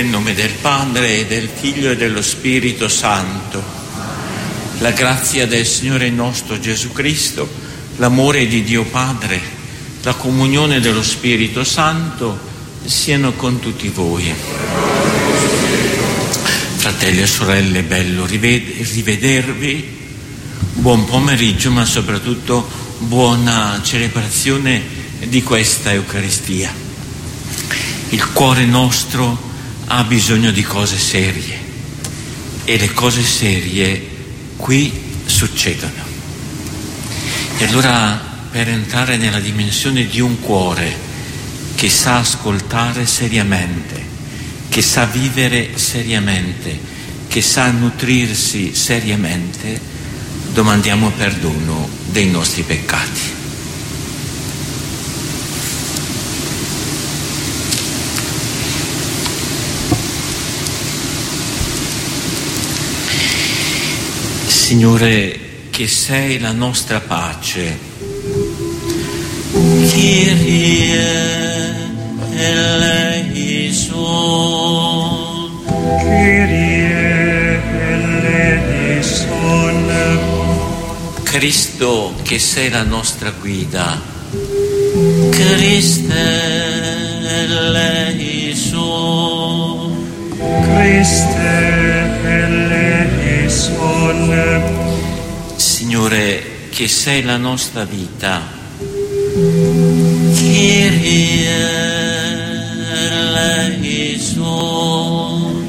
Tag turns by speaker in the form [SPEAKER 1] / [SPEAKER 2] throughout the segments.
[SPEAKER 1] Nel nome del Padre, e del Figlio e dello Spirito Santo. La grazia del Signore nostro Gesù Cristo, l'amore di Dio Padre, la comunione dello Spirito Santo siano con tutti voi. Fratelli e sorelle, bello rivedervi. Buon pomeriggio, ma soprattutto buona celebrazione di questa Eucaristia. Il cuore nostro ha bisogno di cose serie e le cose serie qui succedono. E allora, per entrare nella dimensione di un cuore che sa ascoltare seriamente, che sa vivere seriamente, che sa nutrirsi seriamente, domandiamo perdono dei nostri peccati. Signore, che sei la nostra pace. Kyrie eleison. Kyrie eleison. Cristo, che sei la nostra guida. Christe eleison. Christe eleison. Signore, che sei la nostra vita. Kyrie eleison.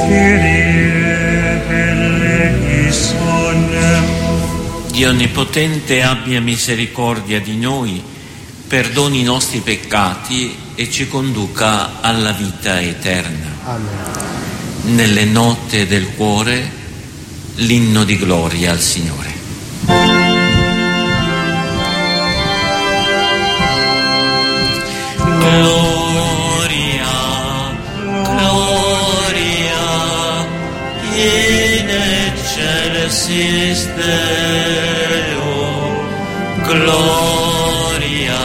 [SPEAKER 1] Kyrie eleison. Dio Onnipotente abbia misericordia di noi, perdoni i nostri peccati e ci conduca alla vita eterna. Amen. Nelle note del cuore, l'inno di gloria al Signore. Gloria, gloria, in excelsis Deo. Gloria,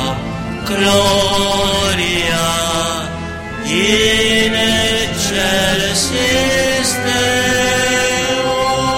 [SPEAKER 1] gloria, in excelsis Deo.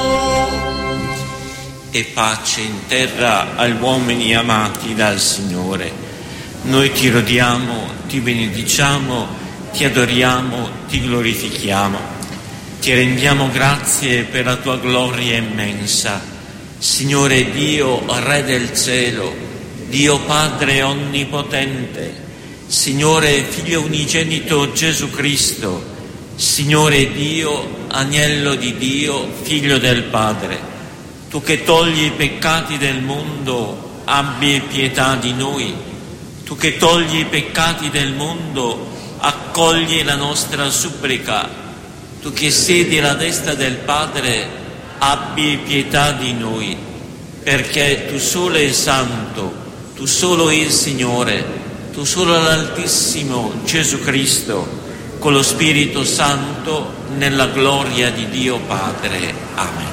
[SPEAKER 1] E pace in terra agli uomini amati dal Signore. Noi ti lodiamo, ti benediciamo, ti adoriamo, ti glorifichiamo. Ti rendiamo grazie per la tua gloria immensa. Signore Dio, Re del cielo, Dio Padre onnipotente, Signore Figlio unigenito Gesù Cristo, Signore Dio, Agnello di Dio, Figlio del Padre. Tu che togli i peccati del mondo, abbi pietà di noi. Tu che togli i peccati del mondo, accogli la nostra supplica. Tu che siedi alla destra del Padre, abbi pietà di noi, perché tu solo il Santo, tu solo il Signore, tu solo l'Altissimo Gesù Cristo, con lo Spirito Santo, nella gloria di Dio Padre. Amen.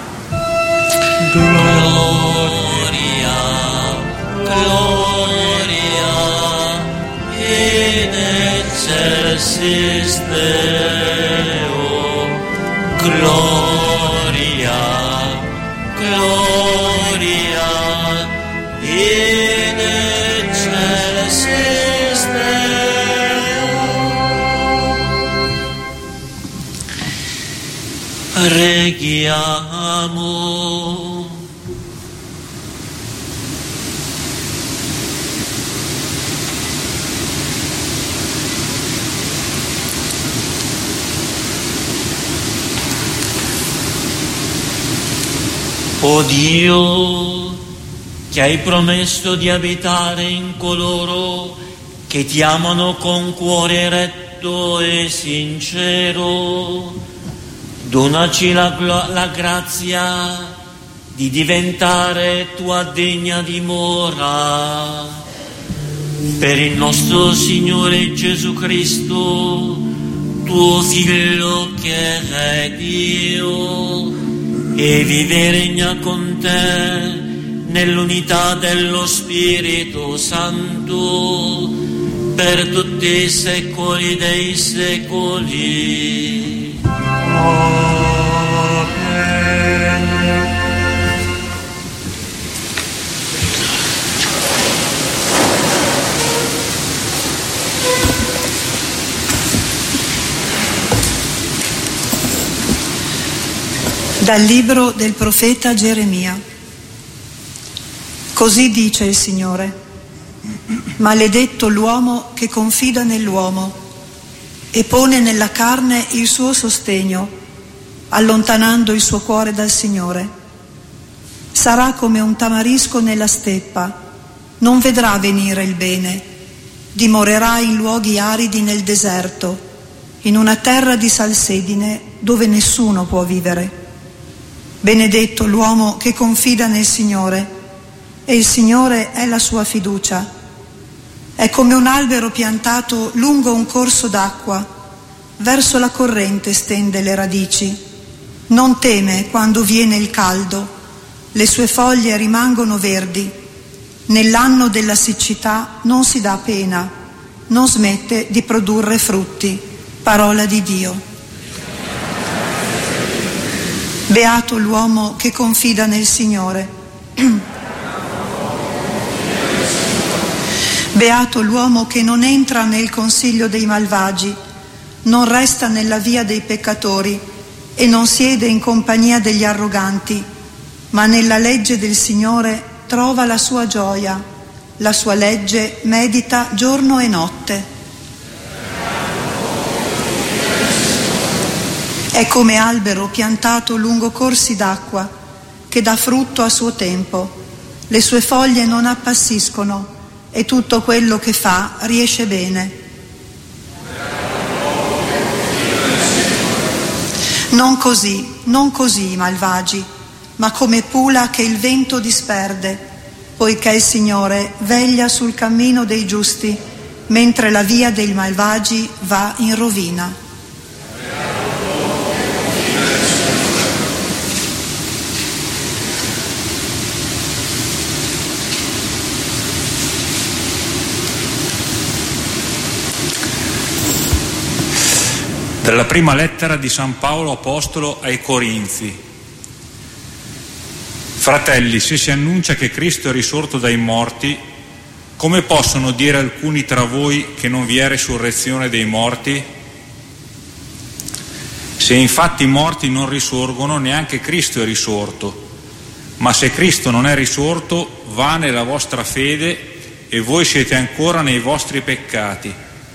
[SPEAKER 1] Gloria, gloria, in excelsis Deo. Gloria, gloria, in excelsis Deo. Preghiamo. O Dio, che hai promesso di abitare in coloro che ti amano con cuore retto e sincero, donaci la grazia di diventare tua degna dimora. Per il nostro Signore Gesù Cristo, tuo Figlio che è Dio, e vive e regna con te nell'unità dello Spirito Santo, per tutti i secoli dei secoli.
[SPEAKER 2] Dal libro del profeta Geremia. Così dice il Signore: maledetto l'uomo che confida nell'uomo e pone nella carne il suo sostegno, allontanando il suo cuore dal Signore. Sarà come un tamarisco nella steppa, non vedrà venire il bene, dimorerà in luoghi aridi nel deserto, in una terra di salsedine dove nessuno può vivere. Benedetto l'uomo che confida nel Signore, e il Signore è la sua fiducia. È come un albero piantato lungo un corso d'acqua, verso la corrente stende le radici. Non teme quando viene il caldo, le sue foglie rimangono verdi. Nell'anno della siccità non si dà pena, non smette di produrre frutti. Parola di Dio. Beato l'uomo che confida nel Signore. Beato l'uomo che non entra nel consiglio dei malvagi, non resta nella via dei peccatori e non siede in compagnia degli arroganti, ma nella legge del Signore trova la sua gioia, la sua legge medita giorno e notte. È come albero piantato lungo corsi d'acqua, che dà frutto a suo tempo. Le sue foglie non appassiscono e tutto quello che fa riesce bene. Non così i malvagi, ma come pula che il vento disperde, poiché il Signore veglia sul cammino dei giusti, mentre la via dei malvagi va in rovina.
[SPEAKER 3] Dalla prima lettera di San Paolo Apostolo ai Corinzi. Fratelli, se si annuncia che Cristo è risorto dai morti, come possono dire alcuni tra voi che non vi è risurrezione dei morti? Se infatti i morti non risorgono, neanche Cristo è risorto. Ma se Cristo non è risorto, vana è la vostra fede e voi siete ancora nei vostri peccati.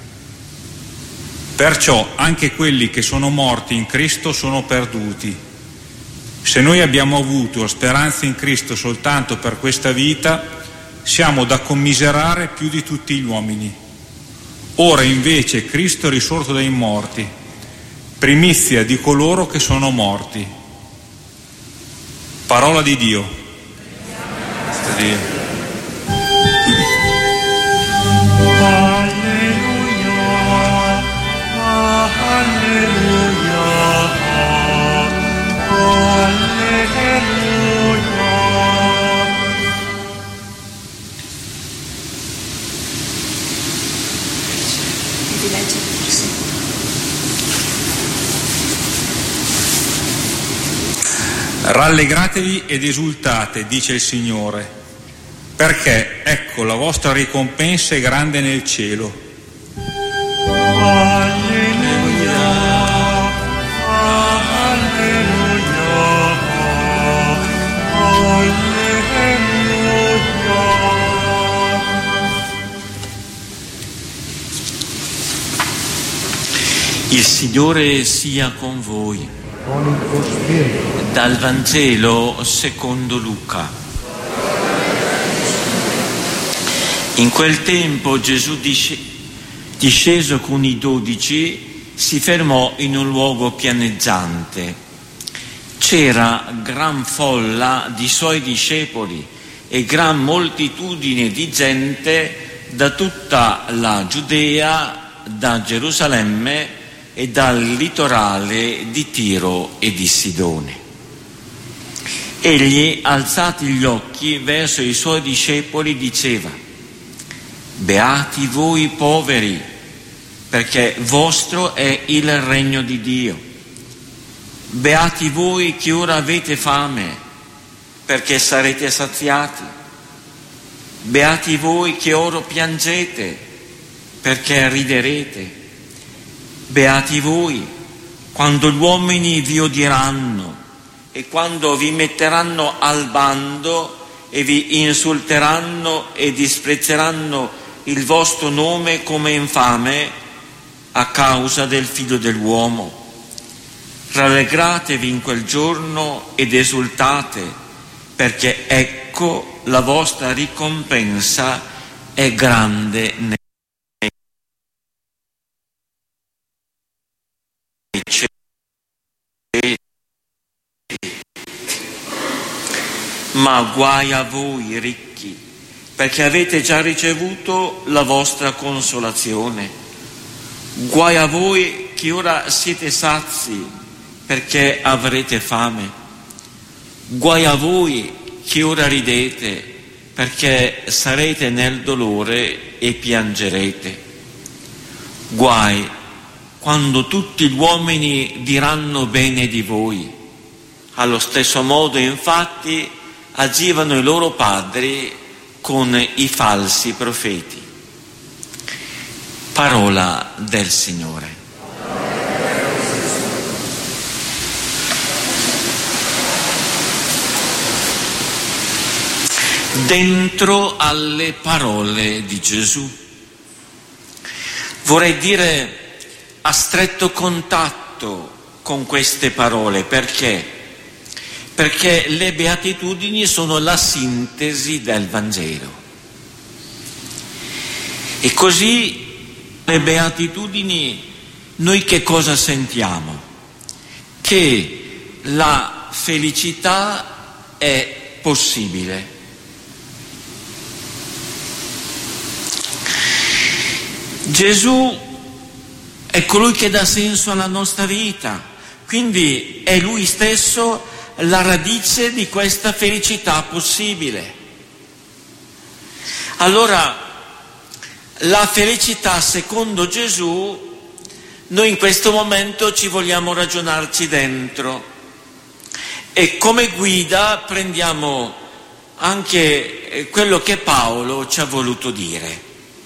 [SPEAKER 3] Perciò anche quelli che sono morti in Cristo sono perduti. Se noi abbiamo avuto speranza in Cristo soltanto per questa vita, siamo da commiserare più di tutti gli uomini. Ora invece Cristo è risorto dai morti, primizia di coloro che sono morti. Parola di Dio. Dio. Rallegratevi ed esultate, dice il Signore, perché ecco la vostra ricompensa è grande nel cielo.
[SPEAKER 4] Alleluia, alleluia, alleluia.
[SPEAKER 1] Il Signore sia con voi. Dal Vangelo secondo Luca. In quel tempo Gesù disceso con i 12 si fermò in un luogo pianeggiante. C'era gran folla di suoi discepoli e gran moltitudine di gente da tutta la Giudea, da Gerusalemme e dal litorale di Tiro e di Sidone. Egli, alzati gli occhi verso i suoi discepoli, diceva: Beati voi poveri, perché vostro è il regno di Dio. Beati voi che ora avete fame, perché sarete saziati. Beati voi che ora piangete, perché riderete. Beati voi quando gli uomini vi odieranno e quando vi metteranno al bando e vi insulteranno e disprezzeranno il vostro nome come infame a causa del Figlio dell'uomo. Rallegratevi in quel giorno ed esultate, perché ecco la vostra ricompensa è grande nei cieli. Ma guai a voi ricchi, perché avete già ricevuto la vostra consolazione. Guai a voi che ora siete sazi, perché avrete fame. Guai a voi che ora ridete, perché sarete nel dolore e piangerete. Guai quando tutti gli uomini diranno bene di voi. Allo stesso modo, infatti, agivano i loro padri con i falsi profeti. Parola del Signore. Dentro alle parole di Gesù, vorrei dire a stretto contatto con queste parole, perché le beatitudini sono la sintesi del Vangelo. E così le beatitudini, noi che cosa sentiamo? Che la felicità è possibile. Gesù è colui che dà senso alla nostra vita, quindi è Lui stesso la radice di questa felicità possibile. Allora, la felicità secondo Gesù, noi in questo momento ci vogliamo ragionarci dentro e come guida prendiamo anche quello che Paolo ci ha voluto dire.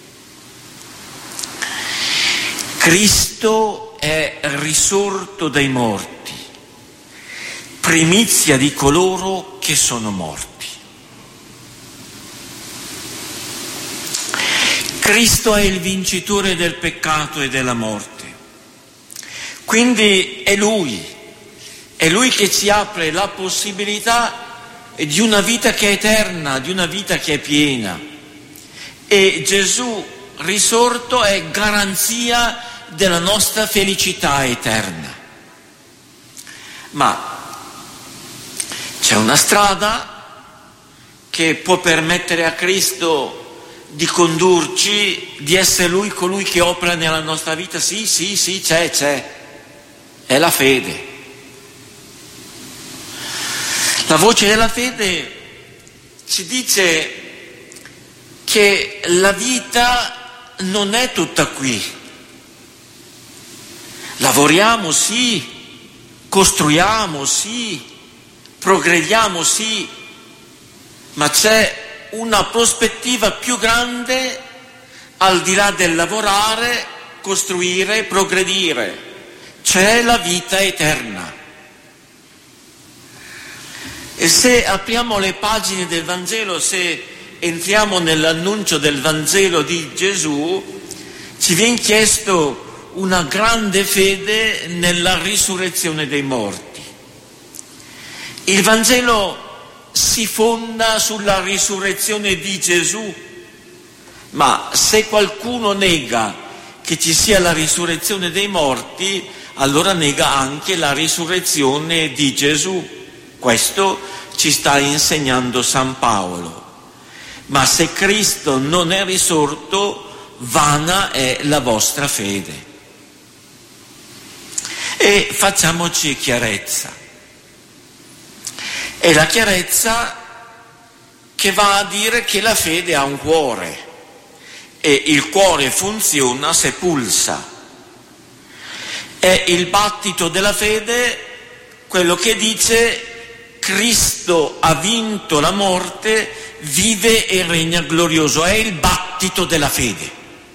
[SPEAKER 1] Cristo è risorto dai morti, primizia di coloro che sono morti. Cristo è il vincitore del peccato e della morte. Quindi è Lui che ci apre la possibilità di una vita che è eterna, di una vita che è piena. E Gesù risorto è garanzia della nostra felicità eterna. Ma c'è una strada che può permettere a Cristo di condurci, di essere Lui colui che opera nella nostra vita? Sì, c'è. È la fede. La voce della fede ci dice che la vita non è tutta qui. Lavoriamo, sì, costruiamo, sì, progrediamo, sì, ma c'è una prospettiva più grande al di là del lavorare, costruire, progredire. C'è la vita eterna. E se apriamo le pagine del Vangelo, se entriamo nell'annuncio del Vangelo di Gesù, ci viene chiesto una grande fede nella risurrezione dei morti. Il Vangelo si fonda sulla risurrezione di Gesù, ma se qualcuno nega che ci sia la risurrezione dei morti, allora nega anche la risurrezione di Gesù. Questo ci sta insegnando San Paolo. Ma se Cristo non è risorto, vana è la vostra fede. E facciamoci chiarezza. È la chiarezza che va a dire che la fede ha un cuore e il cuore funziona se pulsa. È il battito della fede quello che dice: Cristo ha vinto la morte, vive e regna glorioso. È il battito della fede.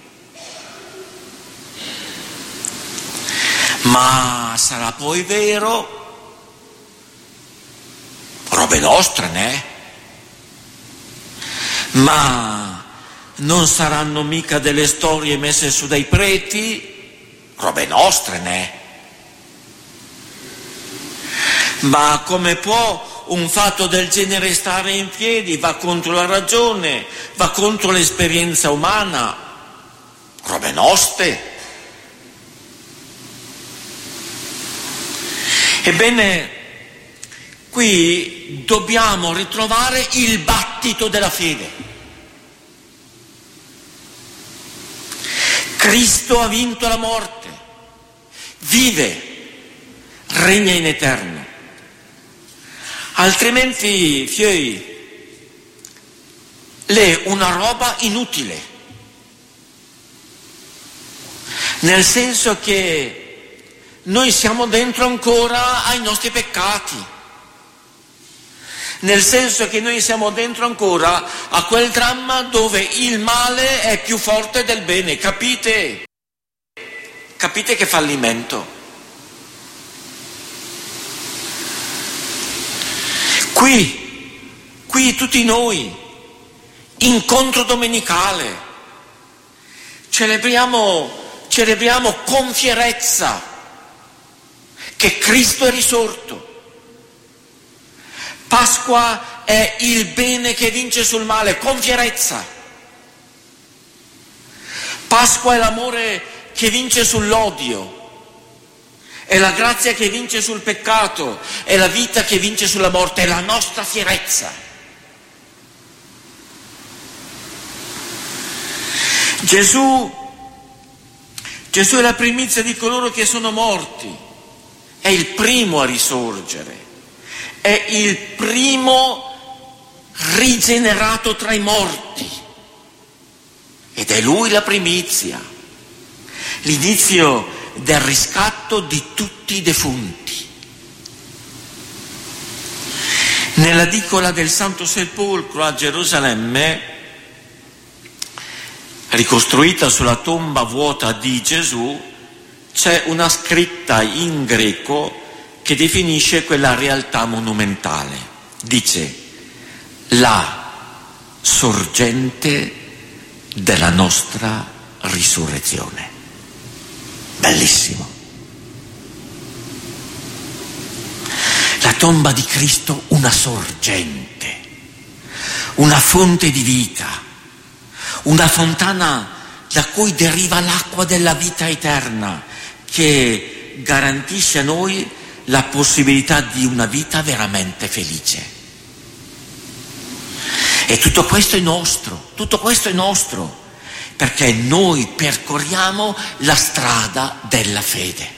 [SPEAKER 1] Ma sarà poi vero? Robe nostre, né? Ma non saranno mica delle storie messe su dai preti? Robe nostre, né? Ma come può un fatto del genere stare in piedi? Va contro la ragione, va contro l'esperienza umana. Robe nostre. Ebbene, qui dobbiamo ritrovare il battito della fede. Cristo ha vinto la morte, vive, regna in eterno. Altrimenti, fioi, l'è una roba inutile, nel senso che noi siamo dentro ancora ai nostri peccati, nel senso che noi siamo dentro ancora a quel dramma dove il male è più forte del bene, capite? Capite che fallimento? Qui tutti noi, incontro domenicale, celebriamo con fierezza che Cristo è risorto. Pasqua è il bene che vince sul male, con fierezza. Pasqua è l'amore che vince sull'odio, è la grazia che vince sul peccato, è la vita che vince sulla morte, è la nostra fierezza. Gesù è la primizia di coloro che sono morti, è il primo a risorgere. È il primo rigenerato tra i morti ed è lui la primizia, l'inizio del riscatto di tutti i defunti. Nell'edicola del Santo Sepolcro a Gerusalemme, ricostruita sulla tomba vuota di Gesù, c'è una scritta in greco che definisce quella realtà monumentale. Dice: la sorgente della nostra risurrezione. Bellissimo. La tomba di Cristo, una sorgente, una fonte di vita, una fontana da cui deriva l'acqua della vita eterna, che garantisce a noi la possibilità di una vita veramente felice. E tutto questo è nostro, perché noi percorriamo la strada della fede.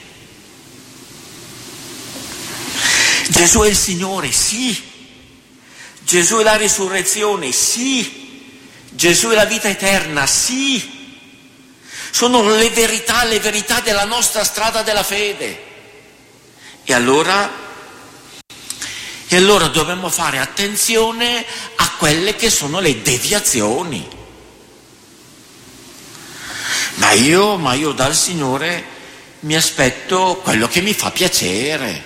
[SPEAKER 1] Gesù è il Signore, sì. Gesù è la risurrezione, sì. Gesù è la vita eterna, sì. Sono le verità della nostra strada della fede. E allora dobbiamo fare attenzione a quelle che sono le deviazioni. Ma io dal Signore mi aspetto quello che mi fa piacere.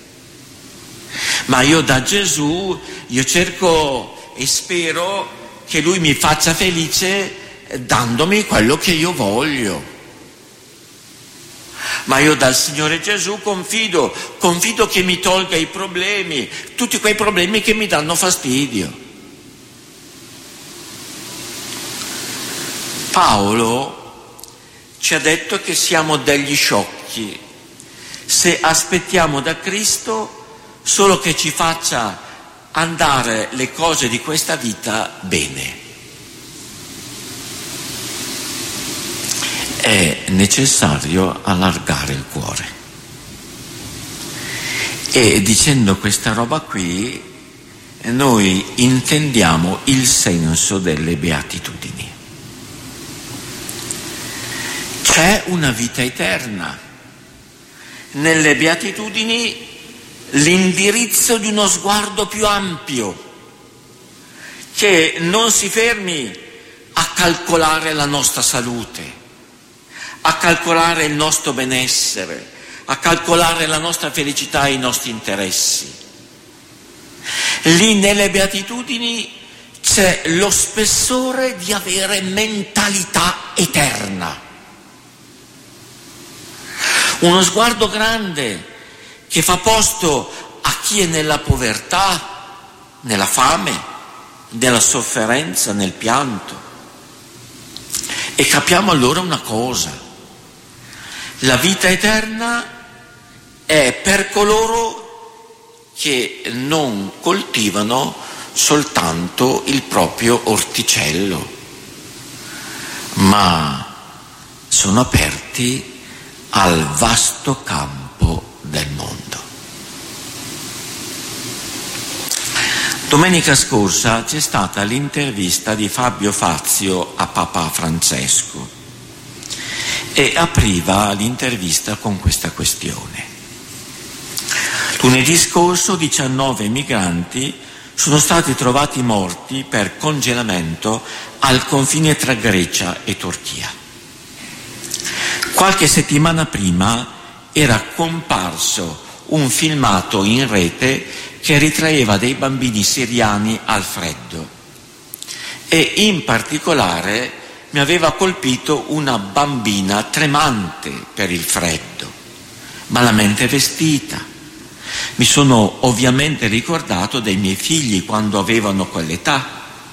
[SPEAKER 1] Ma io da Gesù, io cerco e spero che Lui mi faccia felice dandomi quello che io voglio. Ma io dal Signore Gesù confido che mi tolga i problemi, tutti quei problemi che mi danno fastidio. Paolo ci ha detto che siamo degli sciocchi se aspettiamo da Cristo solo che ci faccia andare le cose di questa vita bene. È necessario allargare il cuore. E dicendo questa roba qui, noi intendiamo il senso delle beatitudini. C'è una vita eterna. Nelle beatitudini l'indirizzo di uno sguardo più ampio, che non si fermi a calcolare la nostra salute, a calcolare il nostro benessere, a calcolare la nostra felicità e i nostri interessi. Lì nelle beatitudini c'è lo spessore di avere mentalità eterna. Uno sguardo grande che fa posto a chi è nella povertà, nella fame, nella sofferenza, nel pianto. E capiamo allora una cosa: la vita eterna è per coloro che non coltivano soltanto il proprio orticello, ma sono aperti al vasto campo del mondo. Domenica scorsa c'è stata l'intervista di Fabio Fazio a Papa Francesco e apriva l'intervista con questa questione. Lunedì scorso 19 migranti sono stati trovati morti per congelamento al confine tra Grecia e Turchia. Qualche settimana prima era comparso un filmato in rete che ritraeva dei bambini siriani al freddo e in particolare mi aveva colpito una bambina tremante per il freddo, malamente vestita. Mi sono ovviamente ricordato dei miei figli quando avevano quell'età.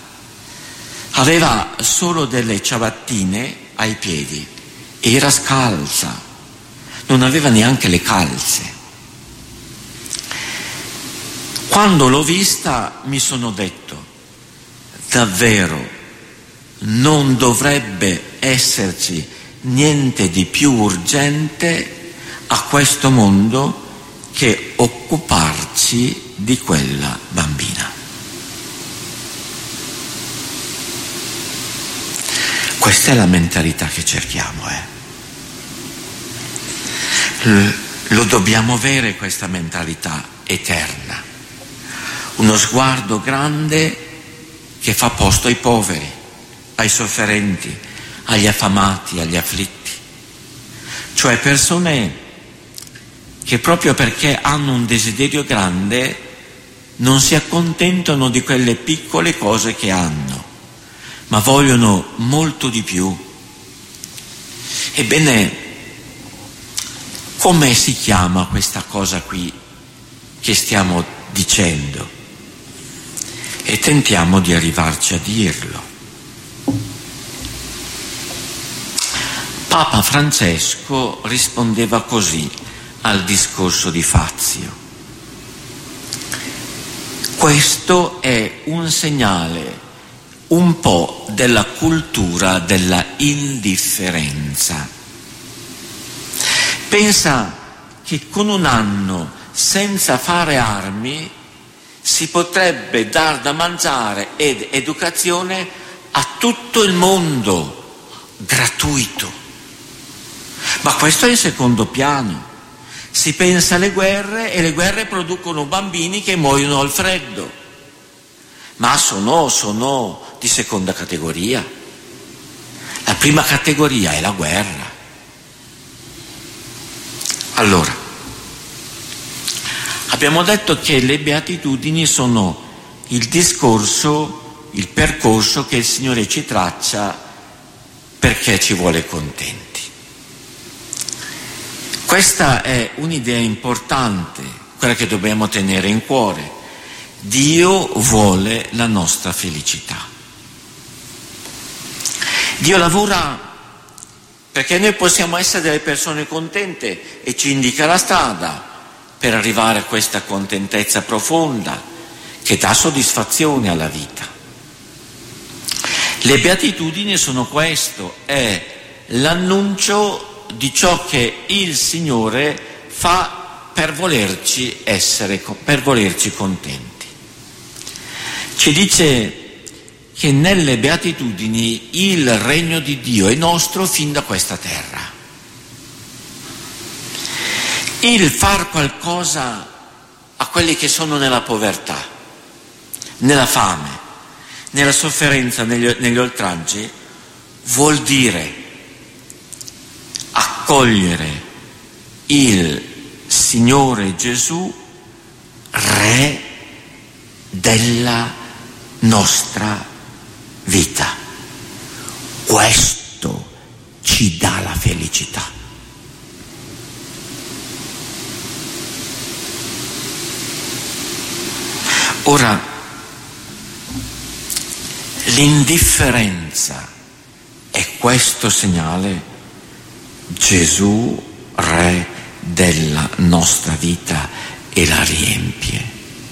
[SPEAKER 1] Aveva solo delle ciabattine ai piedi, era scalza, non aveva neanche le calze. Quando l'ho vista mi sono detto: davvero non dovrebbe esserci niente di più urgente a questo mondo che occuparci di quella bambina. Questa è la mentalità che cerchiamo, Lo dobbiamo avere questa mentalità eterna, uno sguardo grande che fa posto ai poveri, ai sofferenti, agli affamati, agli afflitti, cioè persone che proprio perché hanno un desiderio grande non si accontentano di quelle piccole cose che hanno, ma vogliono molto di più. Ebbene, come si chiama questa cosa qui che stiamo dicendo? E tentiamo di arrivarci a dirlo. Papa Francesco rispondeva così al discorso di Fazio: questo è un segnale un po' della cultura della indifferenza. Pensa che con un anno senza fare armi si potrebbe dar da mangiare ed educazione a tutto il mondo, gratuito. Ma questo è in secondo piano. Si pensa alle guerre e le guerre producono bambini che muoiono al freddo. Ma sono di seconda categoria. La prima categoria è la guerra. Allora, abbiamo detto che le beatitudini sono il discorso, il percorso che il Signore ci traccia perché ci vuole contenti. Questa è un'idea importante, quella che dobbiamo tenere in cuore. Dio vuole la nostra felicità. Dio lavora perché noi possiamo essere delle persone contente e ci indica la strada per arrivare a questa contentezza profonda che dà soddisfazione alla vita. Le beatitudini sono questo, è l'annuncio di ciò che il Signore fa per volerci contenti. Ci dice che nelle beatitudini il regno di Dio è nostro fin da questa terra. Il far qualcosa a quelli che sono nella povertà, nella fame, nella sofferenza, negli oltraggi, vuol dire accogliere il Signore Gesù, Re della nostra vita. Questo ci dà la felicità. Ora, l'indifferenza è questo segnale: Gesù, Re della nostra vita, e la riempie.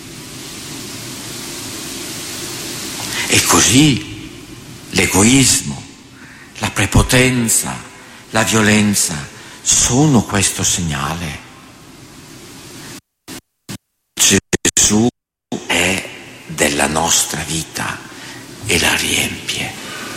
[SPEAKER 1] E così l'egoismo, la prepotenza, la violenza sono questo segnale. Gesù è della nostra vita e la riempie.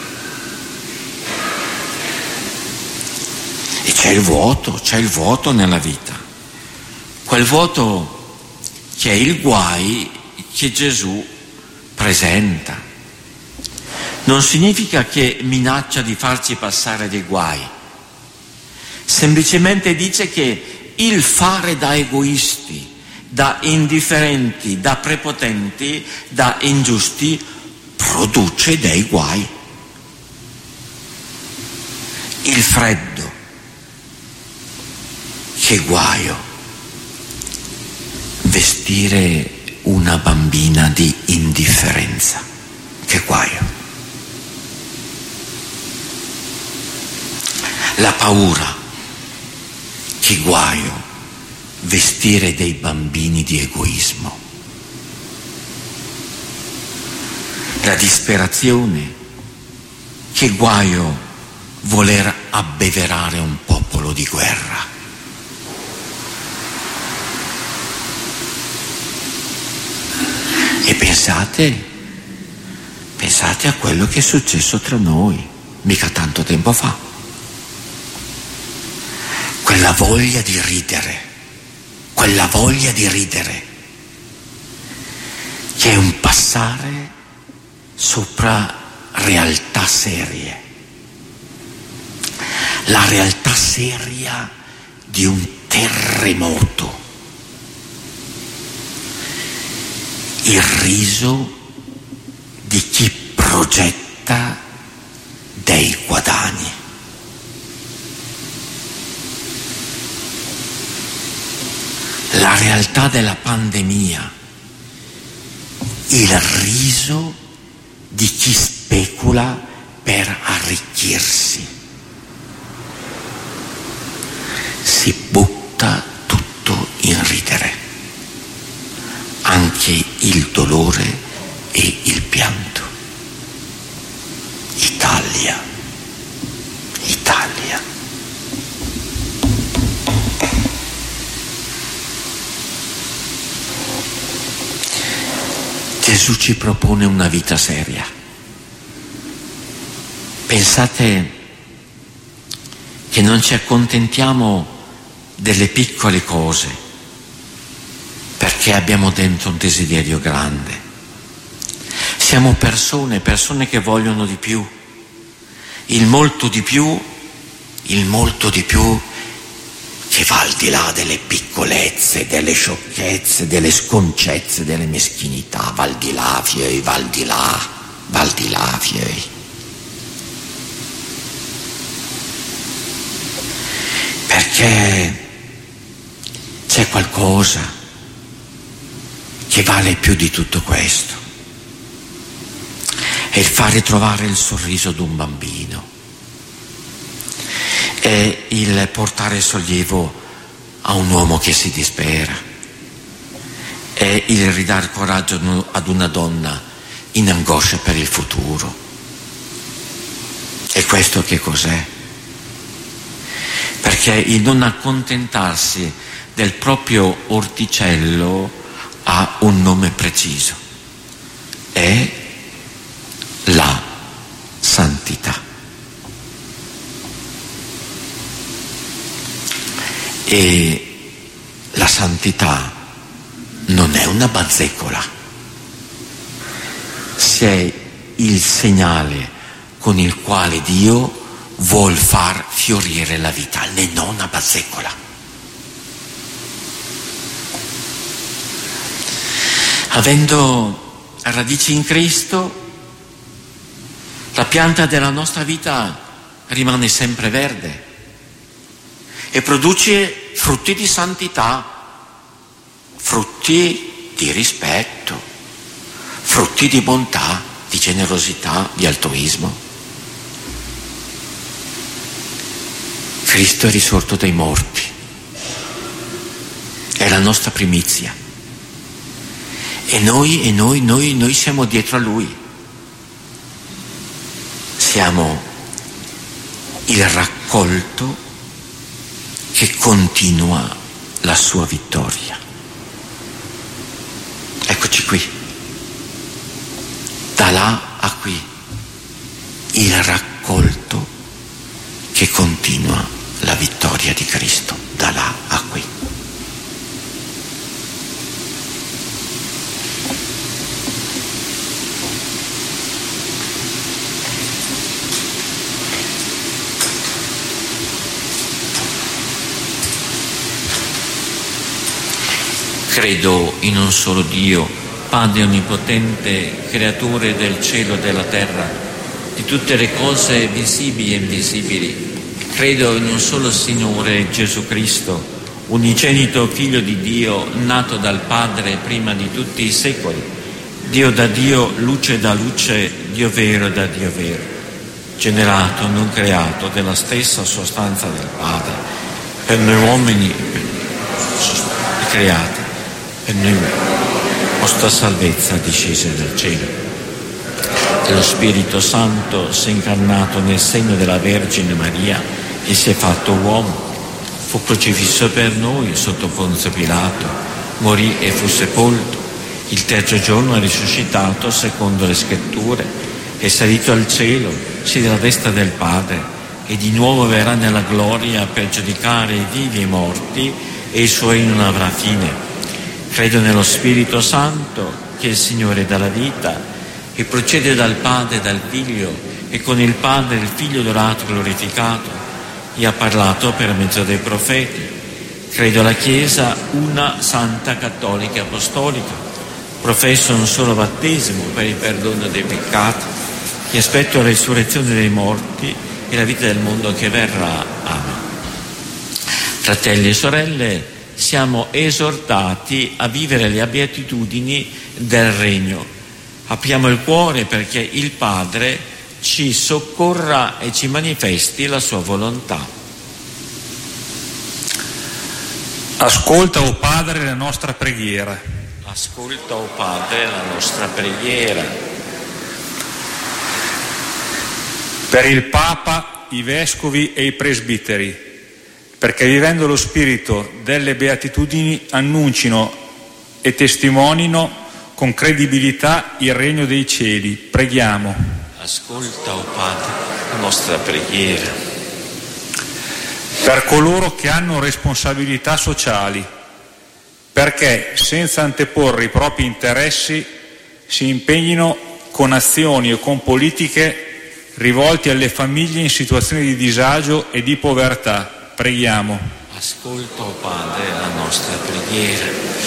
[SPEAKER 1] E c'è il vuoto nella vita. Quel vuoto che è il guai che Gesù presenta. Non significa che minaccia di farci passare dei guai, semplicemente dice che il fare da egoisti, da indifferenti, da prepotenti, da ingiusti, produce dei guai. Il freddo, che guaio. Vestire una bambina di indifferenza, che guaio. La paura, che guaio. Vestire dei bambini di egoismo. La disperazione, che guaio voler abbeverare un popolo di guerra. E pensate a quello che è successo tra noi, mica tanto tempo fa. Quella voglia di ridere, che è un passare sopra realtà serie. La realtà seria di un terremoto. Il riso di chi progetta dei guadagni. La realtà della pandemia, il riso di chi specula per arricchirsi. Si butta tutto in ridere, anche il dolore e il pianto. Italia. Gesù ci propone una vita seria. Pensate che non ci accontentiamo delle piccole cose perché abbiamo dentro un desiderio grande. Siamo persone che vogliono di più, il molto di più che va al di là delle piccolezze, delle sciocchezze, delle sconcezze, delle meschinità, va al di là, fiei. Perché c'è qualcosa che vale più di tutto questo. È il fare trovare il sorriso ad un bambino. È il portare sollievo a un uomo che si dispera, è il ridare coraggio ad una donna in angoscia per il futuro. E questo che cos'è? Perché il non accontentarsi del proprio orticello ha un nome preciso, è la E la santità non è una bazzecola, è il segnale con il quale Dio vuol far fiorire la vita, e non una bazzecola. Avendo radici in Cristo, la pianta della nostra vita rimane sempre verde e produce frutti di santità, frutti di rispetto, frutti di bontà, di generosità, di altruismo. Cristo è risorto dai morti, è la nostra primizia e noi siamo dietro a Lui, siamo il raccolto che continua la sua vittoria. Eccoci qui, da là a qui, il raccolto che continua la vittoria di Cristo, da là a qui. Credo in un solo Dio, Padre onnipotente, creatore del cielo e della terra, di tutte le cose visibili e invisibili. Credo in un solo Signore, Gesù Cristo, unigenito Figlio di Dio, nato dal Padre prima di tutti i secoli, Dio da Dio, luce da luce, Dio vero da Dio vero, generato, non creato, della stessa sostanza del Padre, per noi uomini creati, per noi nostra salvezza discesa dal cielo. Lo Spirito Santo si è incarnato nel seno della Vergine Maria e si è fatto uomo, fu crocifisso per noi sotto Ponzio Pilato, morì e fu sepolto, il terzo giorno è risuscitato secondo le Scritture, è salito al cielo, siede alla destra del Padre e di nuovo verrà nella gloria per giudicare i vivi e i morti, e il suo regno non avrà fine. Credo nello Spirito Santo, che è il Signore della vita, che procede dal Padre e dal Figlio, e con il Padre e il Figlio adorato e glorificato, e ha parlato per mezzo dei profeti. Credo alla Chiesa, una santa, cattolica e apostolica. Professo un solo battesimo per il perdono dei peccati, e aspetto la risurrezione dei morti e la vita del mondo che verrà. Amen. Fratelli e sorelle, siamo esortati a vivere le beatitudini del Regno. Apriamo il cuore perché il Padre ci soccorra e ci manifesti la sua volontà.
[SPEAKER 3] Ascolta, o Padre, la nostra preghiera.
[SPEAKER 1] Ascolta, o Padre, la nostra preghiera.
[SPEAKER 3] Per il Papa, i Vescovi e i Presbiteri, perché vivendo lo spirito delle beatitudini annuncino e testimonino con credibilità il regno dei cieli. Preghiamo.
[SPEAKER 1] Ascolta, o Padre, la nostra preghiera.
[SPEAKER 3] Per coloro che hanno responsabilità sociali, perché senza anteporre i propri interessi si impegnino con azioni o con politiche rivolte alle famiglie in situazioni di disagio e di povertà. Preghiamo.
[SPEAKER 1] Ascolta, o Padre, la nostra preghiera.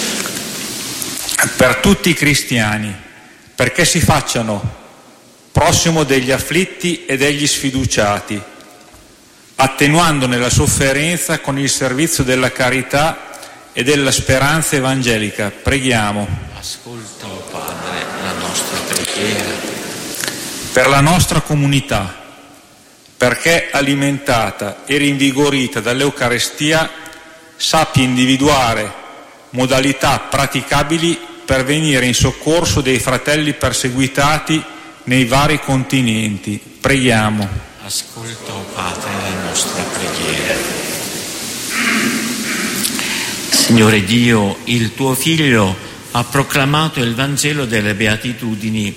[SPEAKER 3] Per tutti i cristiani, perché si facciano prossimo degli afflitti e degli sfiduciati, attenuandone la sofferenza con il servizio della carità e della speranza evangelica. Preghiamo.
[SPEAKER 1] Ascolta, o Padre, la nostra preghiera.
[SPEAKER 3] Per la nostra comunità, perché alimentata e rinvigorita dall'Eucarestia sappia individuare modalità praticabili per venire in soccorso dei fratelli perseguitati nei vari continenti. Preghiamo.
[SPEAKER 1] Ascolta, o Padre, la nostra preghiera. Signore Dio, il tuo Figlio ha proclamato il Vangelo delle Beatitudini.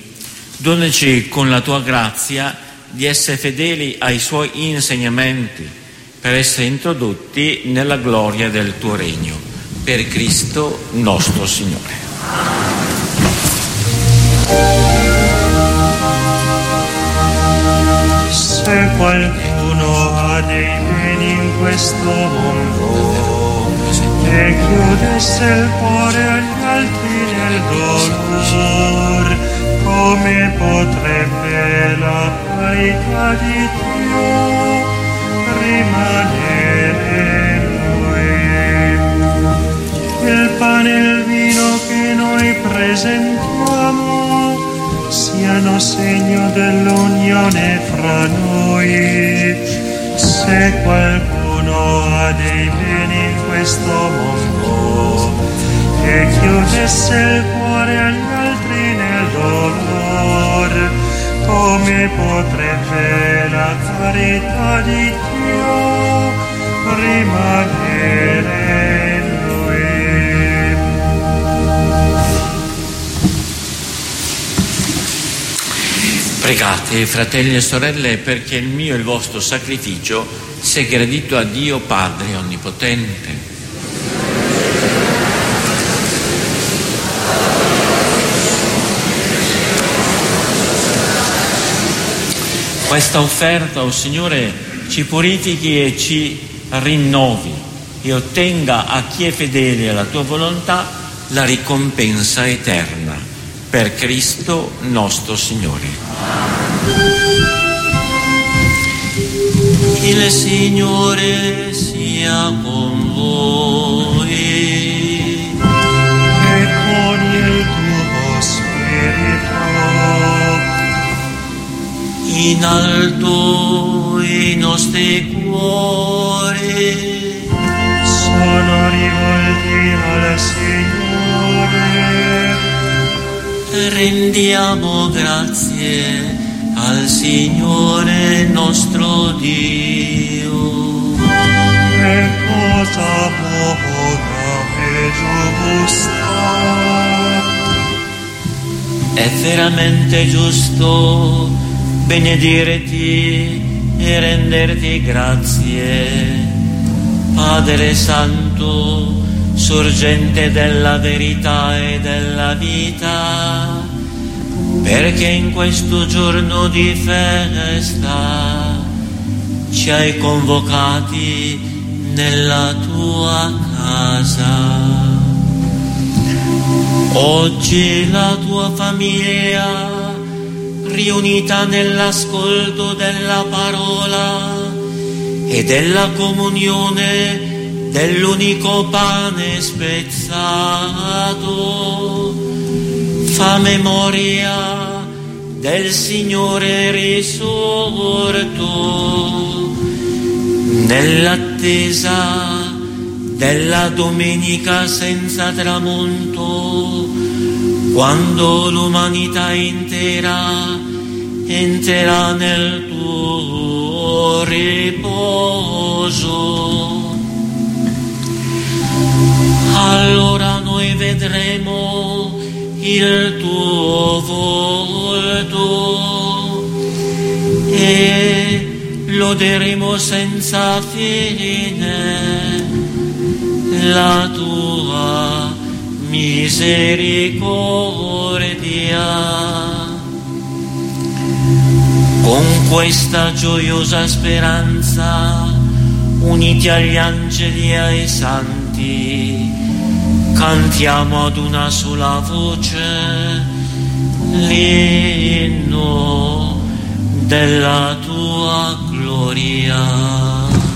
[SPEAKER 1] Donaci con la tua grazia di essere fedeli ai suoi insegnamenti per essere introdotti nella gloria del tuo regno. Per Cristo nostro Signore.
[SPEAKER 4] Se qualcuno ha dei beni in questo mondo e chiudesse il cuore agli altri nel dolore, come potrebbe la carità di Dio rimanere in lui? Il pane e il vino che noi presentiamo siano segno dell'unione fra noi. Se qualcuno ha dei beni in questo mondo e chiudesse il cuore agli altri nel dolore, come potrebbe la carità di Dio rimanere in lui?
[SPEAKER 1] Pregate, fratelli e sorelle, perché il mio e il vostro sacrificio sia gradito a Dio Padre Onnipotente. Questa offerta, o Signore, ci purifichi e ci rinnovi e ottenga a chi è fedele alla tua volontà la ricompensa eterna. Per Cristo nostro Signore. Il Signore sia con voi
[SPEAKER 4] e con il tuo spirito.
[SPEAKER 1] In alto i nostri cuori
[SPEAKER 4] sono rivolti al Signore.
[SPEAKER 1] Rendiamo grazie al Signore nostro Dio.
[SPEAKER 4] È cosa buona e giusta.
[SPEAKER 1] È veramente giusto benedirti e renderti grazie, Padre Santo, sorgente della verità e della vita, perché in questo giorno di festa ci hai convocati nella tua casa. Oggi la tua famiglia, riunita nell'ascolto della parola e della comunione dell'unico pane spezzato, fa memoria del Signore risorto, nell'attesa della domenica senza tramonto, quando l'umanità intera entrerà nel tuo riposo. Allora noi vedremo il tuo volto e loderemo senza fine la tua misericordia. Con questa gioiosa speranza, uniti agli angeli e ai santi, cantiamo ad una sola voce l'inno della tua gloria.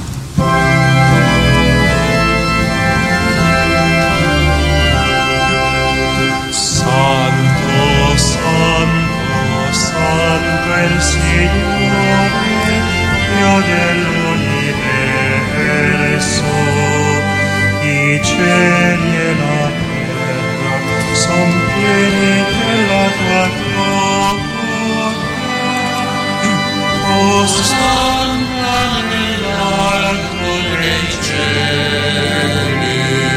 [SPEAKER 4] Santo, Santo, Santo è il Signore, Dio dell'universo. I cieli e la terra son pieni della tua gloria. Osanna nell'alto dei cieli.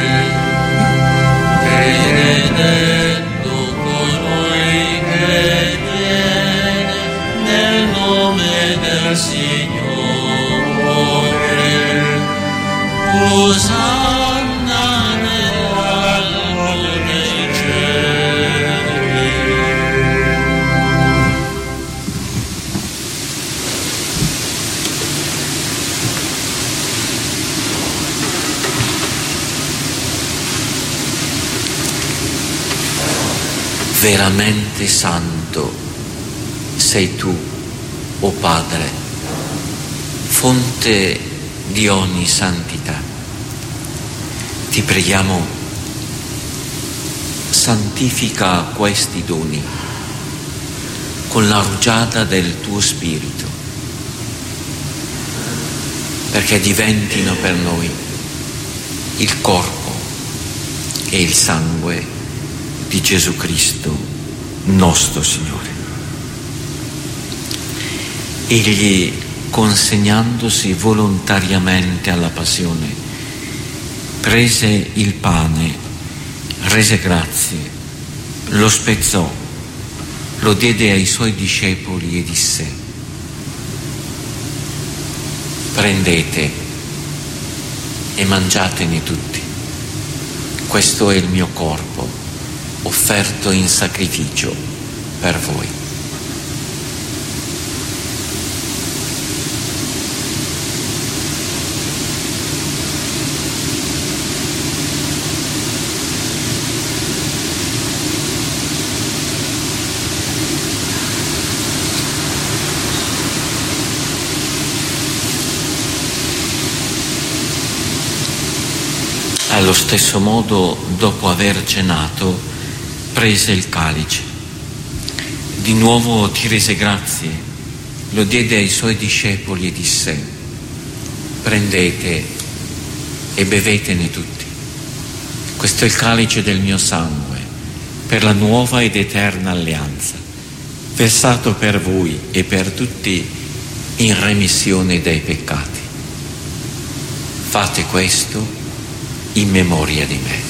[SPEAKER 1] Benedetto colui che viene nel nome del Signore. Osanna nell'alto dei cieli. Veramente santo sei tu, o Padre, fonte di ogni santità. Ti preghiamo, santifica questi doni con la rugiada del tuo Spirito, perché diventino per noi il corpo e il sangue di Gesù Cristo, nostro Signore. Egli, consegnandosi volontariamente alla passione, prese il pane, rese grazie, lo spezzò, lo diede ai suoi discepoli e disse: prendete e mangiatene tutti, questo è il mio corpo offerto in sacrificio per voi. Allo stesso modo, dopo aver cenato, prese il calice. Di nuovo ti rese grazie, lo diede ai suoi discepoli e disse: prendete e bevetene tutti. Questo è il calice del mio sangue, per la nuova ed eterna alleanza, versato per voi e per tutti in remissione dei peccati. Fate questo in memoria di me.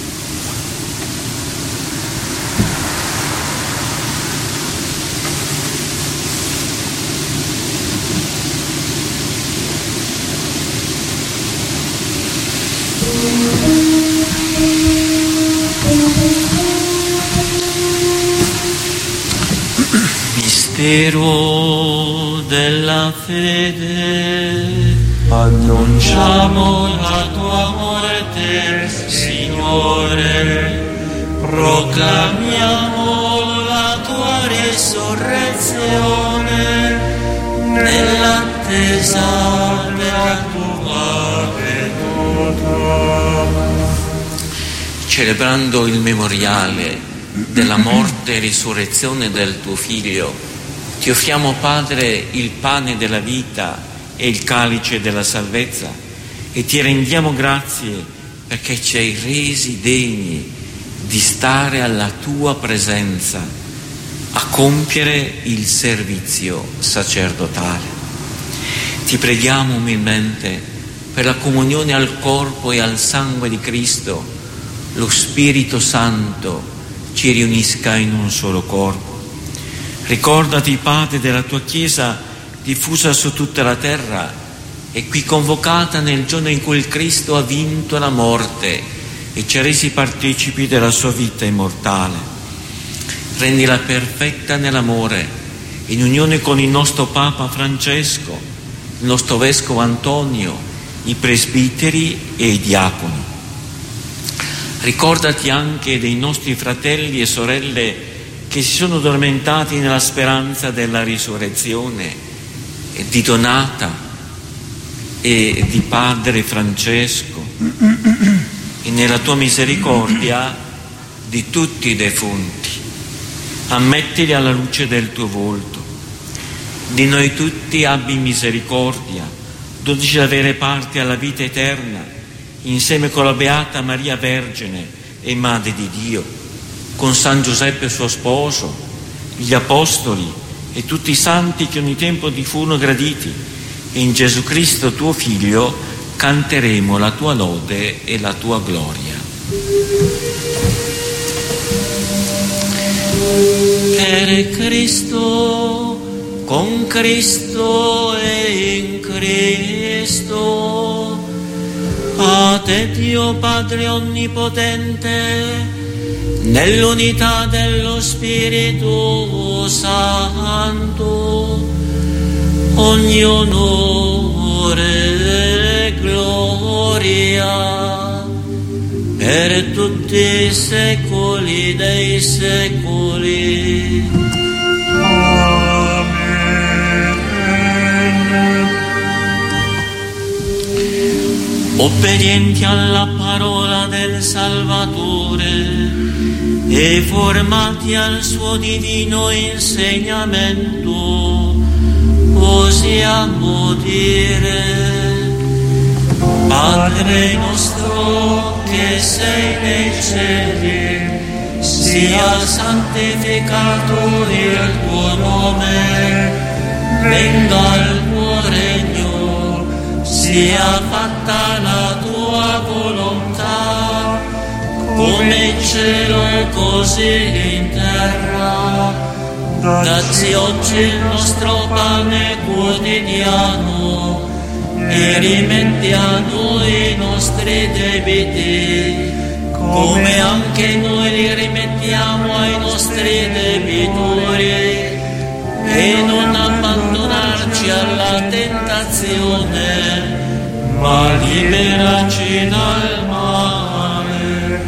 [SPEAKER 1] Mistero della fede, annunciamo la tua morte, Signore, proclamiamo la tua risurrezione nell'attesa della tua venuta. Celebrando il memoriale della morte e risurrezione del tuo Figlio, ti offriamo, Padre, il pane della vita e il calice della salvezza, e ti rendiamo grazie perché ci hai resi degni di stare alla tua presenza a compiere il servizio sacerdotale. Ti preghiamo umilmente per la comunione al corpo e al sangue di Cristo, lo Spirito Santo ci riunisca in un solo corpo. Ricordati, Padre, della tua Chiesa diffusa su tutta la terra e qui convocata nel giorno in cui il Cristo ha vinto la morte e ci ha resi partecipi della sua vita immortale. Rendila perfetta nell'amore, in unione con il nostro Papa Francesco, il nostro Vescovo Antonio, i presbiteri e i diaconi. Ricordati anche dei nostri fratelli e sorelle che si sono addormentati nella speranza della risurrezione, di Donata e di Padre Francesco, e nella tua misericordia di tutti i defunti. Ammettili alla luce del tuo volto. Di noi tutti abbi misericordia, donaci di avere parte alla vita eterna, insieme con la Beata Maria Vergine e Madre di Dio, con San Giuseppe suo sposo, gli Apostoli e tutti i santi che ogni tempo ti furono graditi, e in Gesù Cristo tuo Figlio canteremo la tua lode e la tua gloria. Per Cristo, con Cristo e in Cristo, A te Dio Padre Onnipotente, nell'unità dello Spirito Santo, ogni onore e gloria per tutti i secoli dei secoli. Obbedienti alla parola del Salvatore e formati al suo divino insegnamento, osiamo dire: Padre nostro che sei nei cieli, sia santificato il tuo nome, venga il tuo regno, sia fatta la tua volontà, come in cielo così in terra. Dacci oggi il nostro pane quotidiano e rimetti a noi i nostri debiti, come anche noi li rimettiamo ai nostri debitori, e non abbandonarci alla tentazione, ma liberaci dal male.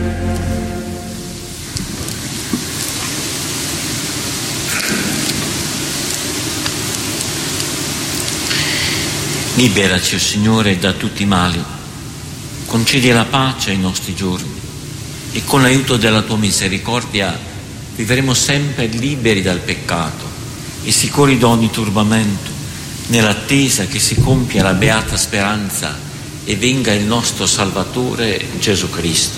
[SPEAKER 1] Liberaci, o Signore, da tutti i mali, concedi la pace ai nostri giorni e con l'aiuto della tua misericordia vivremo sempre liberi dal peccato e sicuri da ogni turbamento, nell'attesa che si compia la beata speranza e venga il nostro Salvatore Gesù Cristo.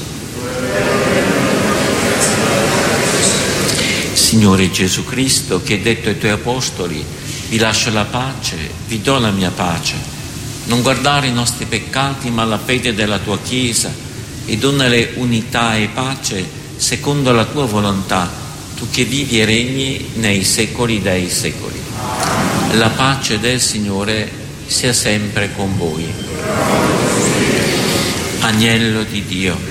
[SPEAKER 1] Signore Gesù Cristo, che hai detto ai tuoi apostoli: vi lascio la pace, vi do la mia pace, non guardare i nostri peccati ma la fede della tua Chiesa, e donale unità e pace secondo la tua volontà, tu che vivi e regni nei secoli dei secoli. La pace del Signore sia sempre con voi. Agnello di Dio.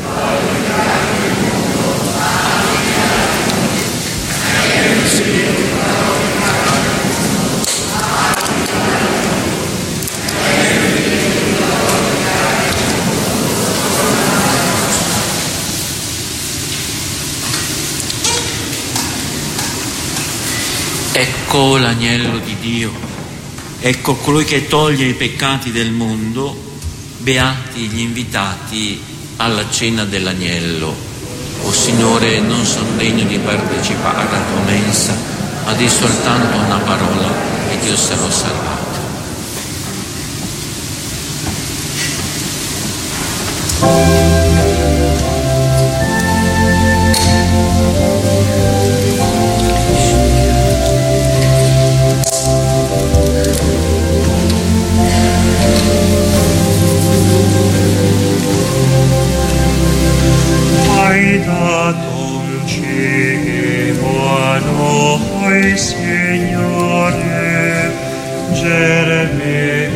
[SPEAKER 1] Ecco l'agnello di Dio, ecco colui che toglie i peccati del mondo. Beati gli invitati alla cena dell'agnello. O Signore, non sono degno di partecipare alla tua mensa, ma di soltanto una parola ed io sarò salvato.
[SPEAKER 4] Hai dato un cibo a noi, Signore, germe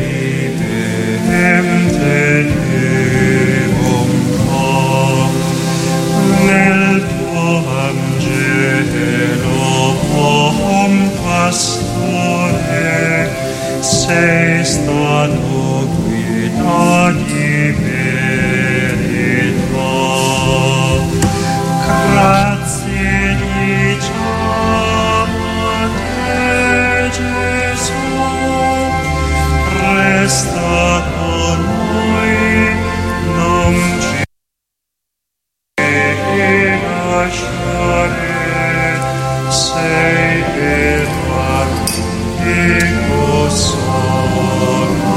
[SPEAKER 4] vivente di bontà. Nel tuo Vangelo, buon pastore, sei stato guida di verità. Grazie diciamo a te, Gesù, resta con noi, non ci lasciare, sei il magnifico sono.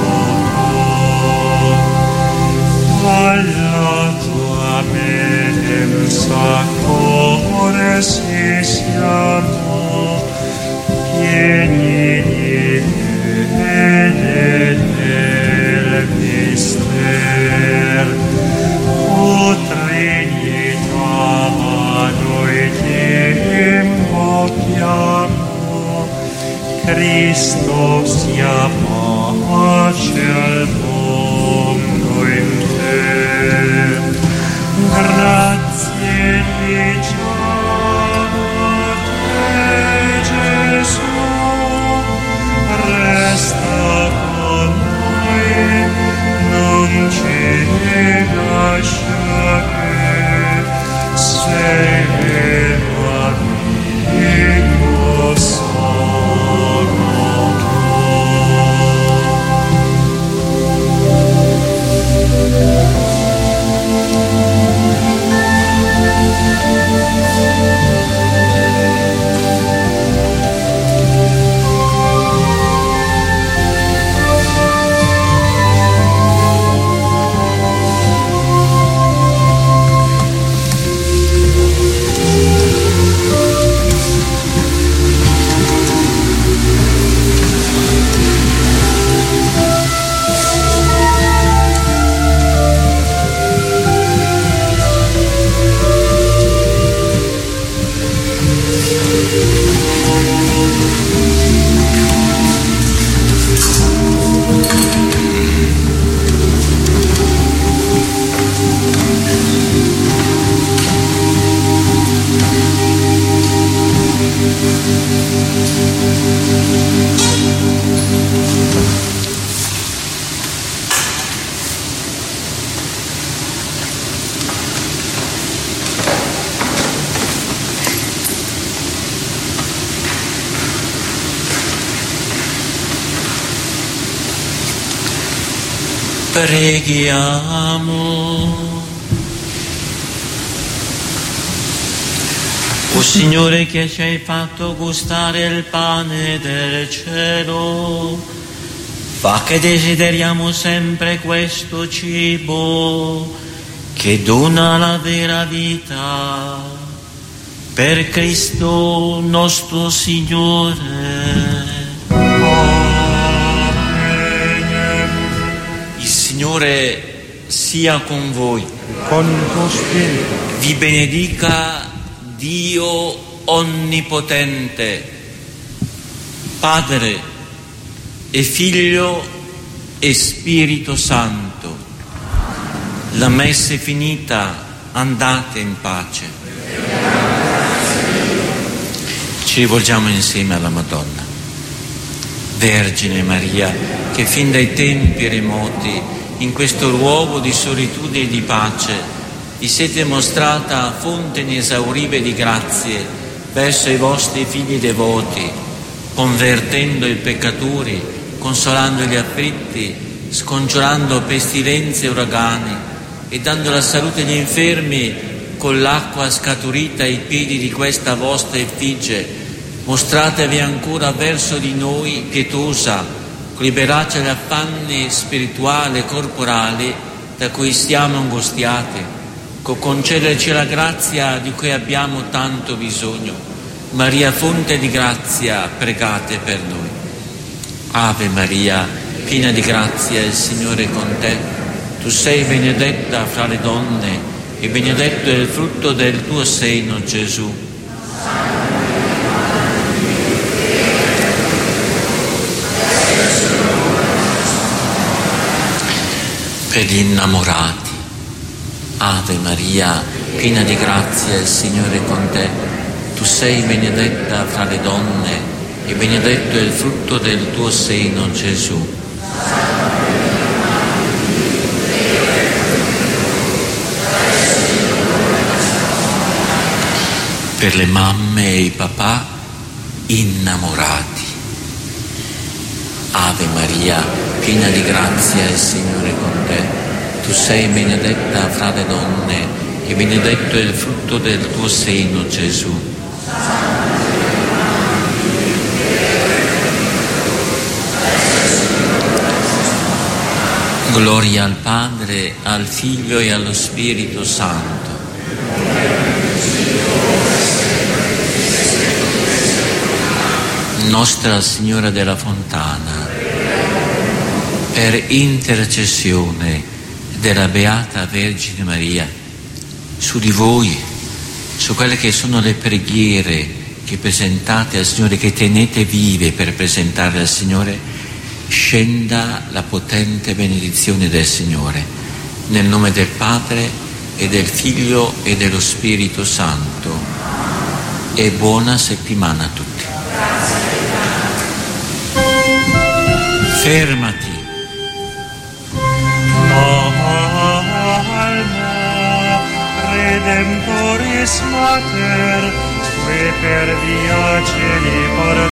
[SPEAKER 4] Alla tua mensa cuore si siamo pieni di fede nel mister. O Trinità, noi ti invochiamo, Cristo sia pace al mondo intero.
[SPEAKER 1] Preghiamo. O Signore, che ci hai fatto gustare il pane del cielo, fa che desideriamo sempre questo cibo che dona la vera vita, per Cristo nostro Signore. Il Signore sia con voi.
[SPEAKER 4] Con il tuo spirito.
[SPEAKER 1] Vi benedica Dio Onnipotente, Padre e Figlio e Spirito Santo. La messa è finita, andate in pace. Ci rivolgiamo insieme alla Madonna. Vergine Maria, che fin dai tempi remoti, in questo luogo di solitudine e di pace, vi siete mostrata fonte inesauribile di grazie verso i vostri figli devoti, convertendo i peccatori, consolando gli afflitti, scongiurando pestilenze e uragani e dando la salute agli infermi con l'acqua scaturita ai piedi di questa vostra effigie. Mostratevi ancora verso di noi pietosa, liberateci dagli affanni spirituali e corporali da cui stiamo angustiati, concederci la grazia di cui abbiamo tanto bisogno. Maria, fonte di grazia, pregate per noi. Ave Maria, piena di grazia, il Signore è con te. Tu sei benedetta fra le donne e benedetto è il frutto del tuo seno, Gesù. Per gli innamorati. Ave Maria, piena di grazia, il Signore è con te. Tu sei benedetta fra le donne e benedetto è il frutto del tuo seno, Gesù. Per le mamme e i papà innamorati. Ave Maria, piena di grazia, il Signore è con te. Tu sei benedetta fra le donne e benedetto è il frutto del tuo seno, Gesù. Gloria al Padre, al Figlio e allo Spirito Santo. Nostra Signora della Fontana, per intercessione della Beata Vergine Maria, su di voi, su quelle che sono le preghiere che presentate al Signore, che tenete vive per presentarle al Signore, scenda la potente benedizione del Signore, nel nome del Padre e del Figlio e dello Spirito Santo. E buona settimana a tutti. Fermati.
[SPEAKER 4] Redemptoris Mater, que per via celi